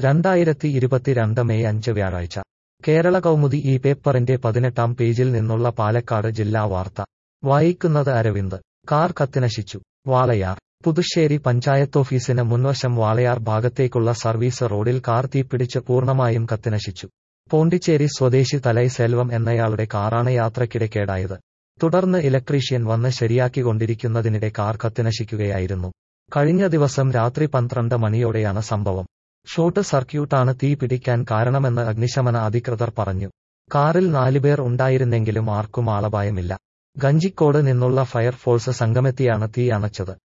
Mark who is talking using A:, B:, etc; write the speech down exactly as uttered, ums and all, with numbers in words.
A: രണ്ടായിരത്തി ഇരുപത്തിരണ്ട് മെയ് അഞ്ച് വ്യാഴാഴ്ച കേരള കൗമുദി ഈ പേപ്പറിന്റെ പതിനെട്ടാം പേജിൽ നിന്നുള്ള പാലക്കാട് ജില്ലാ വാർത്ത വായിക്കുന്നത് അരവിന്ദ്. കാർ കത്തിനശിച്ചു. വാളയാർ. പുതുശ്ശേരി പഞ്ചായത്തോഫീസിന് മുൻവശം വാളയാർ ഭാഗത്തേക്കുള്ള സർവീസ് റോഡിൽ കാർ തീപിടിച്ച് പൂർണ്ണമായും കത്തിനശിച്ചു. പോണ്ടിച്ചേരി സ്വദേശി തലൈ സെൽവം എന്നയാളുടെ കാറാണ് യാത്രക്കിടെ കേടായത്. തുടർന്ന് ഇലക്ട്രീഷ്യൻ വന്ന് ശരിയാക്കിക്കൊണ്ടിരിക്കുന്നതിനിടെ കാർ കത്തിനശിക്കുകയായിരുന്നു. കഴിഞ്ഞ ദിവസം രാത്രി പന്ത്രണ്ട് മണിയോടെയാണ് സംഭവം. ഷോർട്ട് സർക്യൂട്ടാണ് തീ പിടിക്കാൻ കാരണമെന്ന് അഗ്നിശമന അധികൃതർ പറഞ്ഞു. കാറിൽ നാലുപേർ ഉണ്ടായിരുന്നെങ്കിലും ആർക്കും ആളപായമില്ല. ഗഞ്ചിക്കോട് നിന്നുള്ള ഫയർഫോഴ്സ് സംഘമെത്തിയാണ് തീ അണച്ചത്.